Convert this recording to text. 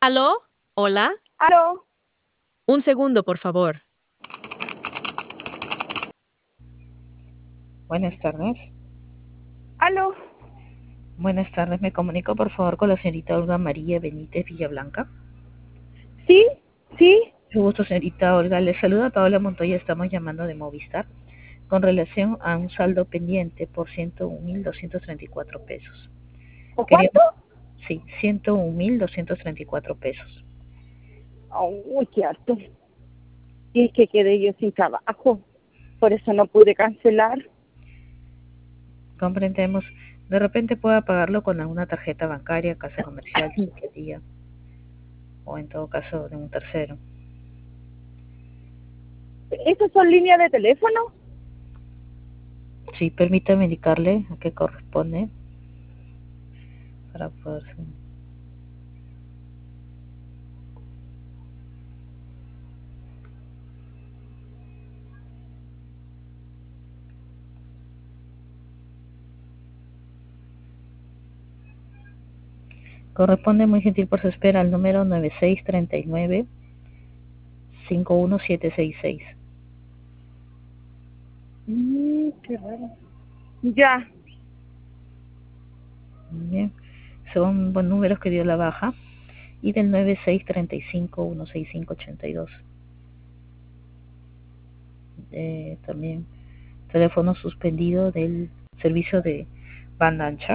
¿Aló? ¿Hola? ¿Aló? Un segundo, por favor. Buenas tardes. ¿Aló? Buenas tardes. Me comunico por favor con la señorita Olga María Benítez Villablanca. ¿Sí? ¿Sí? Mucho gusto, señorita Olga. Le saluda Paola Montoya. Estamos llamando de Movistar con relación a un saldo pendiente por 101.234 pesos. ¿O cuánto? Queríamos, sí, 101.234 pesos. Uy, qué harto. Y es que quedé yo sin trabajo. Por eso no pude cancelar. Comprendemos. De repente pueda pagarlo con alguna tarjeta bancaria, casa comercial, chequería o en todo caso de un tercero. ¿Esas son líneas de teléfono? Sí, permítame indicarle a qué corresponde para poder... Corresponde, muy gentil por su espera, al número 9639-51766. Qué raro. Ya. Bien, son buenos números que dio la baja. Y del 9635-16582. También teléfono suspendido del servicio de banda ancha.